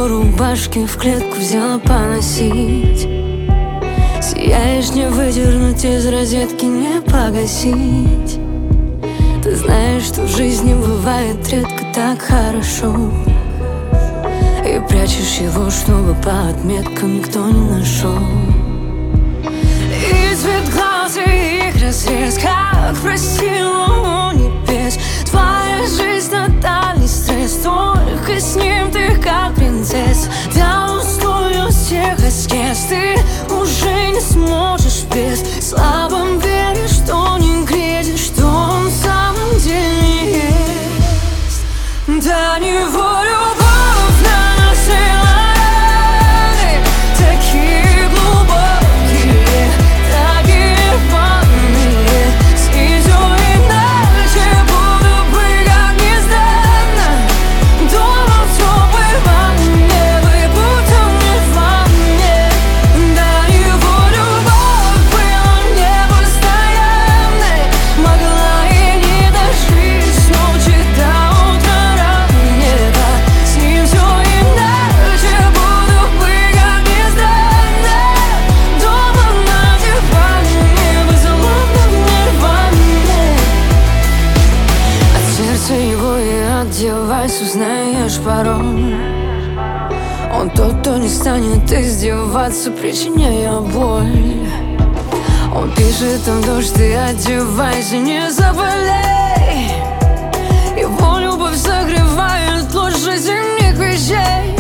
рубашки в клетку взяла поносить. Сияешь, не выдернуть из розетки, не погасить. Ты знаешь, что в жизни бывает редко так хорошо, и прячешь его, чтобы по отметкам никто не нашел. И цвет глаз, и их разрез, как просила у небес. Твоя жизнь тотальный стресс, только с ним ты как принцесса. Да, устрою всех аскез, ты уже не сможешь без. Слабо веришь, что не грезишь, что он в самом деле есть. До него любовь наносила раны, такие глубокие, такие рваные. Снизу иначе буду быть как неизданно. Дома в теплой ванне, вы будто мне в ванне. До него любовь была непостоянной, могла и не дожить с ночи до утра раннего. С ним все иначе, буду быть как неизданно. Дома на диване, безусловно мне в ванне. От сердца его и от девайс узнаешь пароль. Он тот, кто не станет издеваться, причиняя боль. Он пишет там дождь, ты одевайся, не заболей. Его любовь согревает лучше зимних вещей.